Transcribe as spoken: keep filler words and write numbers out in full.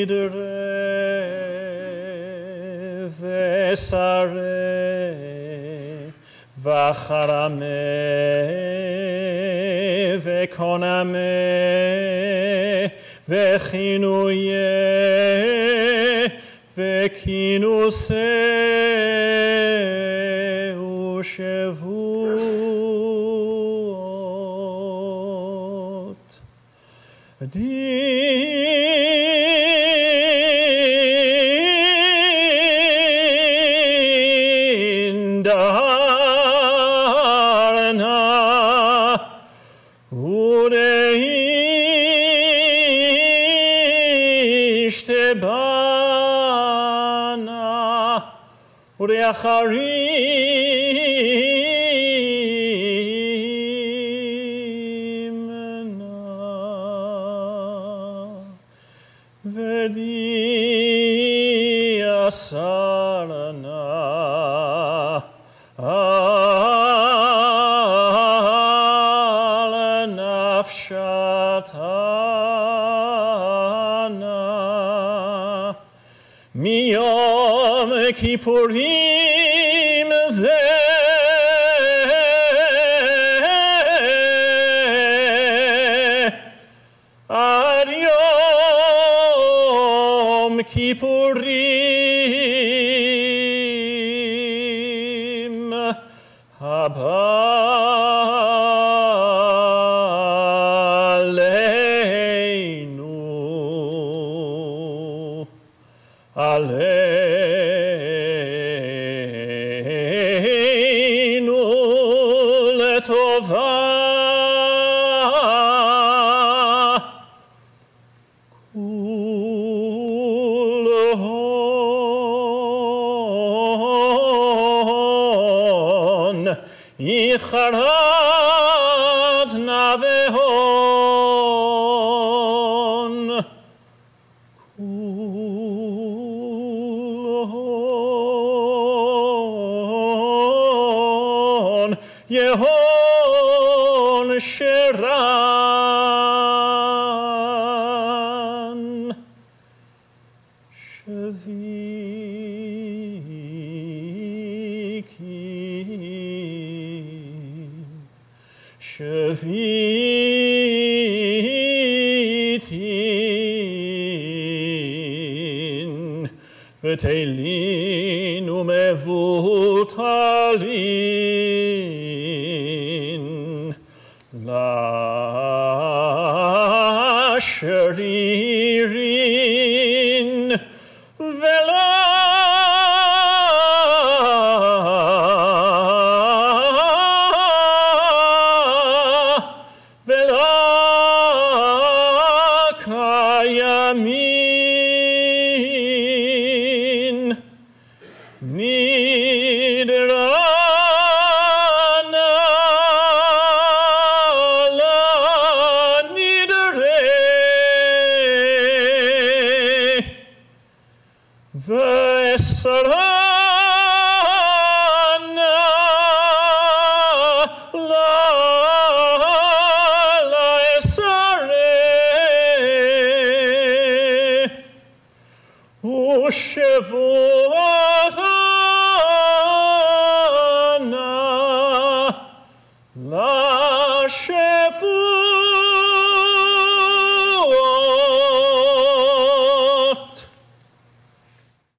nidre vesare vacharame vekoname vechinuye vekinuse ushevuot din darna ureishtebana ureacharim vedi asarana al nafshatana miyom kippurim zeh ad yom kippurim haba aleinu aleinu letova Icharat navehon kulhon Yehon Sheran Shavitin V'teilin umevutalin Lashririn Vela Yamin nidrana la nidre vesarana la la esare ushevuot